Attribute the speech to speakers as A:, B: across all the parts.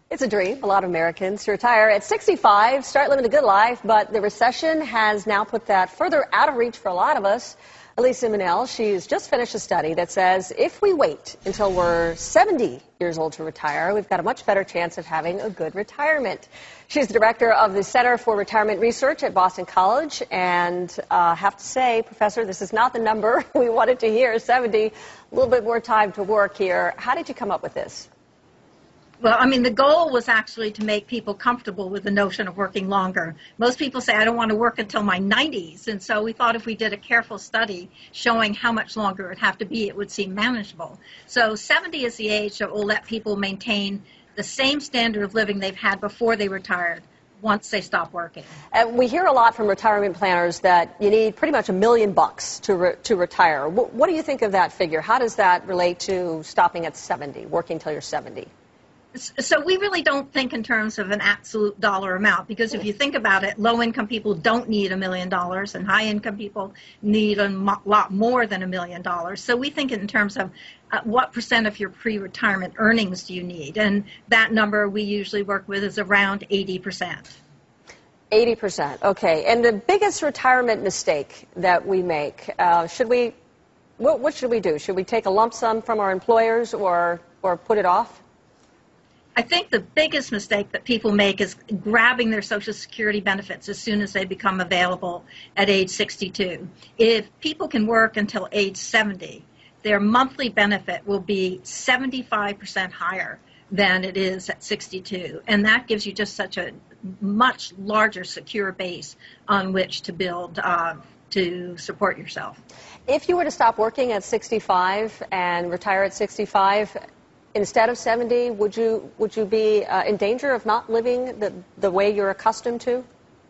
A: It's a dream, a lot of Americans, to retire at 65, start living a good life, but the recession has now put that further out of reach for a lot of us. Elisa Manel, she's just finished a study that says if we wait until we're 70 years old to retire, we've got a much better chance of having a good retirement. She's the director of the Center for Retirement Research at Boston College, and I have to say, Professor, this is not the number we wanted to hear, 70, a little bit more time to work here. How did you come up with this?
B: Well, I mean, the goal was actually to make people comfortable with the notion of working longer. Most people say, I don't want to work until my 90s. And so we thought if we did a careful study showing how much longer it would have to be, it would seem manageable. So 70 is the age that will let people maintain the same standard of living they've had before they retired once they stop working.
A: We hear a lot from retirement planners that you need pretty much $1 million to retire. What do you think of that figure? How does that relate to stopping at 70, working till you're 70?
B: So we really don't think in terms of an absolute dollar amount, because if you think about it, low-income people don't need $1 million and high-income people need a lot more than $1 million. So we think in terms of what percent of your pre-retirement earnings do you need, and that number we usually work with is around 80%.
A: 80%, okay. And the biggest retirement mistake that we make, what should we do? Should we take a lump sum from our employers or put it off?
B: I think the biggest mistake that people make is grabbing their Social Security benefits as soon as they become available at age 62. If people can work until age 70, their monthly benefit will be 75% higher than it is at 62. And that gives you just such a much larger secure base on which to build to support yourself.
A: If you were to stop working at 65 and retire at 65, instead of 70, would you be in danger of not living the way you're accustomed to?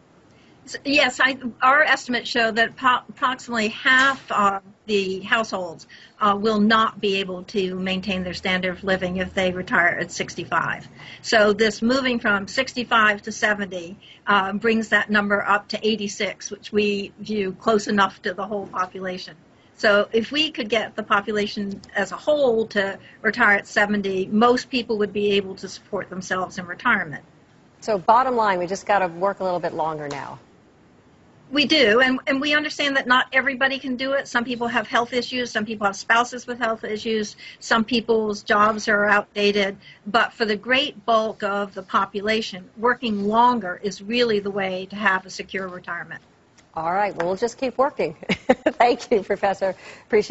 B: Yes, our estimates show that approximately half of the households will not be able to maintain their standard of living if they retire at 65. So this moving from 65 to 70 brings that number up to 86, which we view close enough to the whole population. So if we could get the population as a whole to retire at 70, most people would be able to support themselves in retirement.
A: So bottom line, we just got to work a little bit longer now.
B: We do, and we understand that not everybody can do it. Some people have health issues, some people have spouses with health issues, some people's jobs are outdated. But for the great bulk of the population, working longer is really the way to have a secure retirement.
A: All right, well, we'll just keep working. Thank you, Professor. Appreciate it.